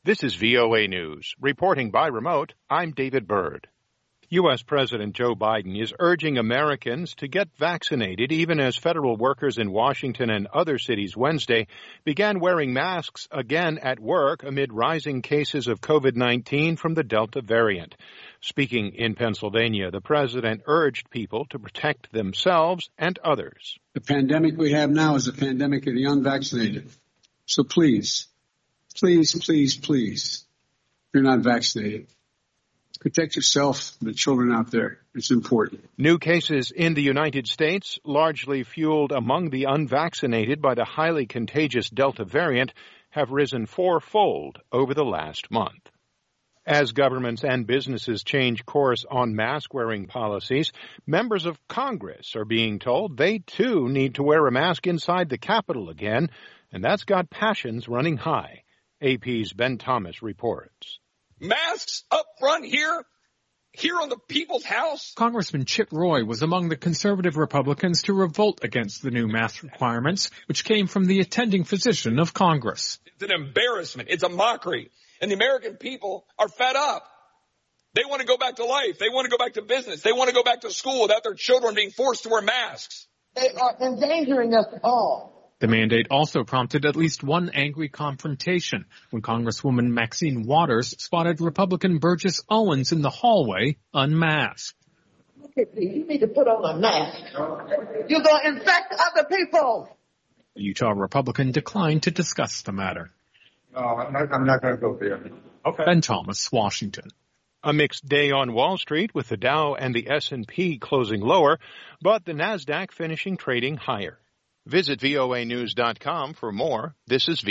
This is VOA News. Reporting by remote, I'm David Byrd. U.S. President Joe Biden is urging Americans to get vaccinated even as federal workers in Washington and other cities Wednesday began wearing masks again at work amid rising cases of COVID-19 from the Delta variant. Speaking in Pennsylvania, the president urged people to protect themselves and others. The pandemic we have now is a pandemic of the unvaccinated. So please, if you're not vaccinated, protect yourself and the children out there. It's important. New cases in the United States, largely fueled among the unvaccinated by the highly contagious Delta variant, have risen fourfold over the last month. As governments and businesses change course on mask-wearing policies, members of Congress are being told they, too, need to wear a mask inside the Capitol again, and that's got passions running high. AP's Ben Thomas reports. Masks up front here on the People's House. Congressman Chip Roy was among the conservative Republicans to revolt against the new mask requirements, which came from the attending physician of Congress. It's an embarrassment. It's a mockery. And the American people are fed up. They want to go back to life. They want to go back to business. They want to go back to school without their children being forced to wear masks. They are endangering us all. The mandate also prompted at least one angry confrontation when Congresswoman Maxine Waters spotted Republican Burgess Owens in the hallway unmasked. Look at me. You need to put on a mask. You're going to infect other people. The Utah Republican declined to discuss the matter. No, I'm not going to go there. Okay. Ben Thomas, Washington. A mixed day on Wall Street with the Dow and the S&P closing lower, but the Nasdaq finishing trading higher. Visit voanews.com for more. This is